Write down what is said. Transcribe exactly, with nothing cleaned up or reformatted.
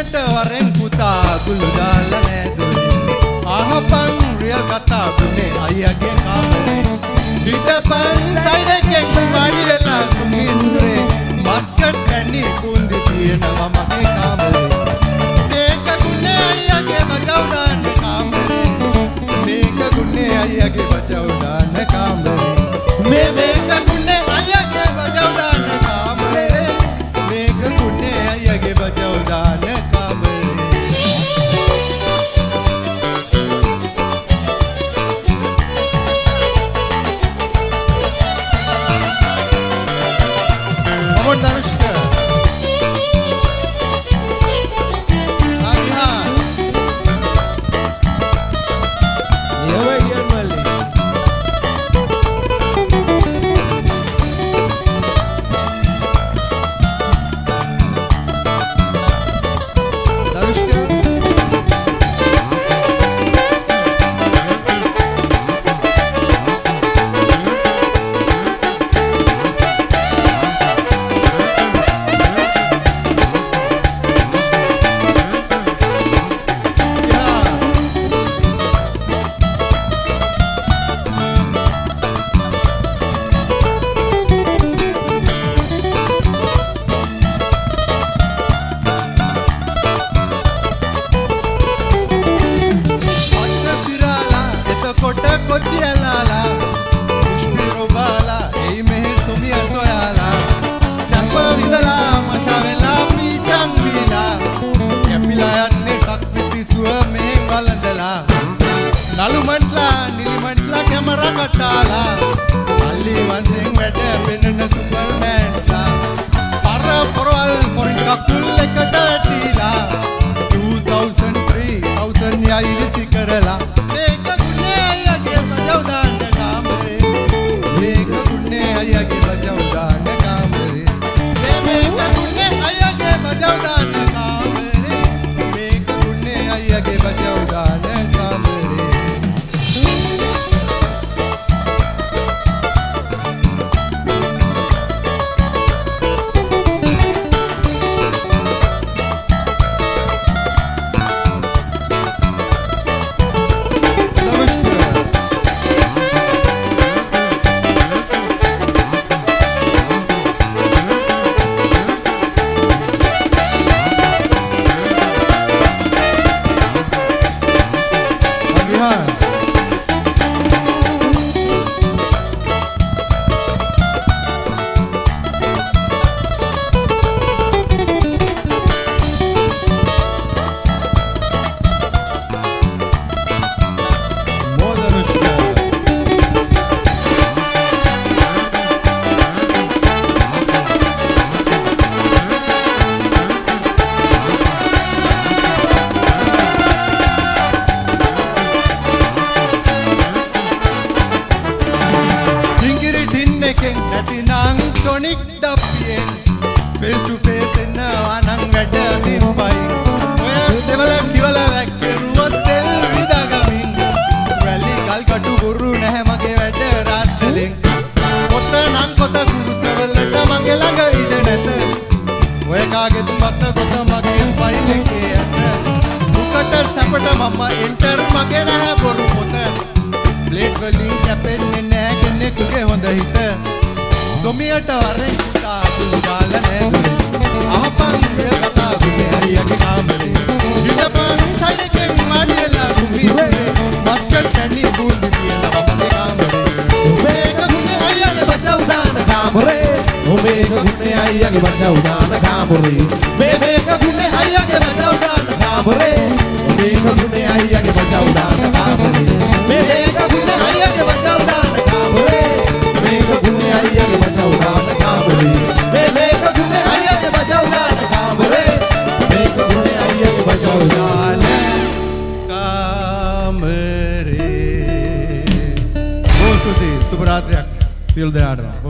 සුමියට වරෙන් පුතා ගුළු දාලා නෑදුනේ අහපන් රියල් කතා ගුනේ අයියාගේ කාමරේ හිටපන් සයිඩ් එකෙන් වාඩි වෙලා සුමින්ද්‍රේ මස්කට් කන්නේ කුන්දි තියෙනවා මගේ කාමරේ මේක ගුනේ අයියාගේ බජව් දාන්න කාමරේ මේක ගුනේ අයියාගේ බජව් දාන්න කාමරේ මේ මේක ගුනේ අයියාගේ බජව් දාන්න කාමරේ මේක ගුනේ අයියාගේ බජව් දාන්න කාමරේ Come on, Danushka. Agihan. Never here, Mali. Danushka. Kota kochialala pushpiro bala ei mehe somiya soyala sapa vidala mashawela pichang vila yapila yanne sakpiti suwa mehe balandala nalu mantla nili mantla camera katala alli wansen wede penna superman sa para porwal foreign kakul ekata tila two thousand three thousand yayi visikarala Natinang tonic dapien face to face enna anang wada dimpai oya sevala kiwala wakkeruwa tel vidagamin rally gal katu buru naha mage wada raselin kota nang kota guru sevalata mage langa ide neta oya kage matta kota mage file ke ata ukata sapata mama enter mage naha boru kota plate walin kapenne naha kenne kuge honda hita Somiyata warren puta gulu dala nෑදුනේ අහපන් real කතා ගුනේ අයියාගේ කාමරේ හිටපන් side එකෙන් වාඩි වෙලා සුමින්ද්‍රේ Muscat කන්නේ කුන්දි තියෙනවා මගේ කාමරේ මේක ගුනේ අයියාගේ බචව් දාන කාමරේ මේක ගුනේ අයියාගේ බචව් දාන කාමරේ මේ මේක ගුනේ අයියාගේ බචව් දාන කාමරේ මේක ගුනේ අයියාගේ බචව් දාන කාමරේ මේ මේක ගුනේ අයියාගේ බචව් දාන කාමරේ මේක ගුනේ අයියාගේ බචව් දාන කාමරේ මේ මේක ගුනේ අයියාගේ බචව් දාන කාමරේ මේක ගුනේ අයියාගේ බචව් දාන කාමරේ ඕසුදී සුබ රාත්‍රියක් සියලු දෙනාටම